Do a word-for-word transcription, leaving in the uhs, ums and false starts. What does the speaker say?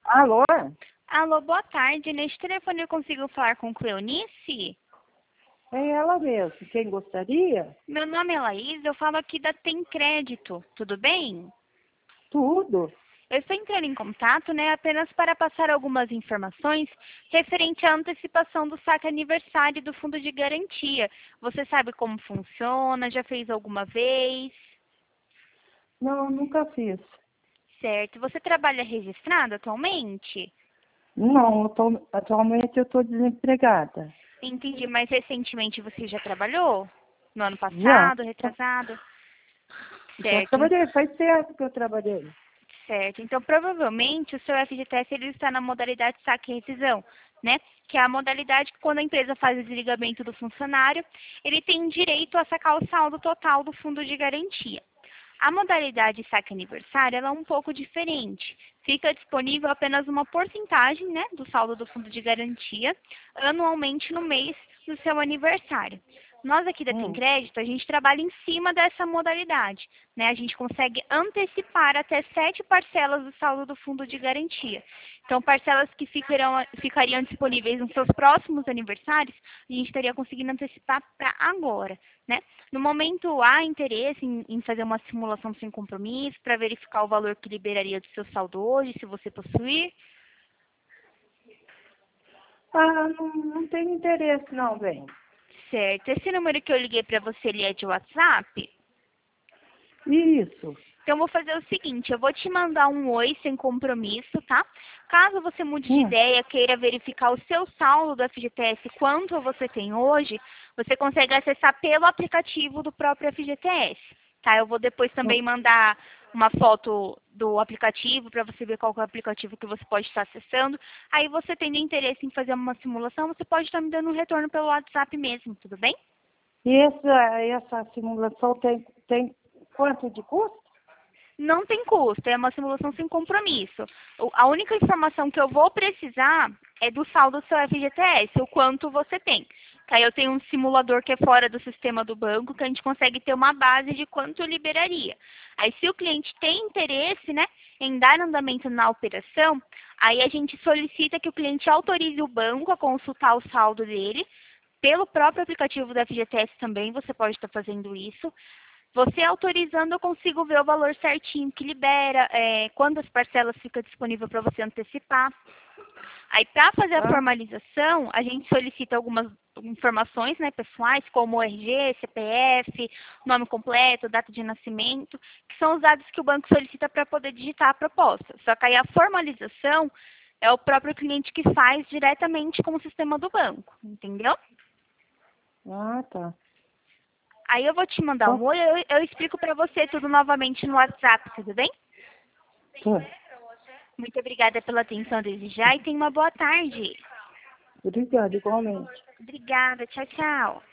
Alô? Alô, boa tarde. Neste telefone eu consigo falar com Cleonice? É ela mesmo. Quem gostaria? Meu nome é Laís, eu falo aqui da Tem Crédito. Tudo bem? Tudo. Eu estou entrando em contato, né, apenas para passar algumas informações referente à antecipação do saque aniversário do Fundo de Garantia. Você sabe como funciona? Já fez alguma vez? Não, nunca fiz. Certo. Você trabalha registrado atualmente? Não, eu tô- atualmente eu estou desempregada. Entendi, mas recentemente você já trabalhou? No ano Já. passado, retrasado? Já Certo. trabalhei, faz tempo que eu trabalhei. Certo. Então, provavelmente, o seu F G T S ele está na modalidade saque e rescisão, né? Que é a modalidade que, quando a empresa faz o desligamento do funcionário, ele tem direito a sacar o saldo total do fundo de garantia. A modalidade saque aniversário ela é um pouco diferente. Fica disponível apenas uma porcentagem, né, do saldo do fundo de garantia anualmente no mês do seu aniversário. Nós aqui da Tem Hum. Crédito, a gente trabalha em cima dessa modalidade, né? A gente consegue antecipar até sete parcelas do saldo do fundo de garantia. Então, parcelas que ficarão, ficariam disponíveis nos seus próximos aniversários, a gente estaria conseguindo antecipar para agora, né? No momento, há interesse em, em fazer uma simulação sem compromisso para verificar o valor que liberaria do seu saldo hoje, se você possuir? Ah, não, não tenho interesse não, bem. Certo. Esse número que eu liguei para você, ele é de WhatsApp? Isso. Então, eu vou fazer o seguinte, eu vou te mandar um oi sem compromisso, tá? Caso você mude de Hum. ideia, queira verificar o seu saldo do F G T S, quanto você tem hoje, você consegue acessar pelo aplicativo do próprio F G T S, tá? Eu vou depois também mandar uma foto do aplicativo para você ver qual que é o aplicativo que você pode estar acessando. Aí, você tendo interesse em fazer uma simulação, você pode estar me dando um retorno pelo WhatsApp mesmo, tudo bem? E essa, essa simulação tem, tem quanto de custo? Não tem custo, é uma simulação sem compromisso. O- A única informação que eu vou precisar é do saldo do seu F G T S, o quanto você tem. Que aí eu tenho um simulador que é fora do sistema do banco, que a gente consegue ter uma base de quanto liberaria. Aí, se o cliente tem interesse, né, em dar andamento na operação, aí a gente solicita que o cliente autorize o banco a consultar o saldo dele. Pelo próprio aplicativo da F G T S também você pode estar fazendo isso. Você autorizando, eu consigo ver o valor certinho que libera, é, quantas parcelas fica disponível para você antecipar. Aí, para fazer a Ah, formalização, a gente solicita algumas informações, né, pessoais, como o R G, C P F, nome completo, data de nascimento, que são os dados que o banco solicita para poder digitar a proposta. Só que aí a formalização é o próprio cliente que faz diretamente com o sistema do banco, entendeu? ah, tá. Aí eu vou te mandar Então, um oi, eu, eu explico para você tudo novamente no WhatsApp, tudo bem? tá. Muito obrigada pela atenção desde já e tenha uma boa tarde. Obrigada, igualmente. Obrigada, tchau, tchau.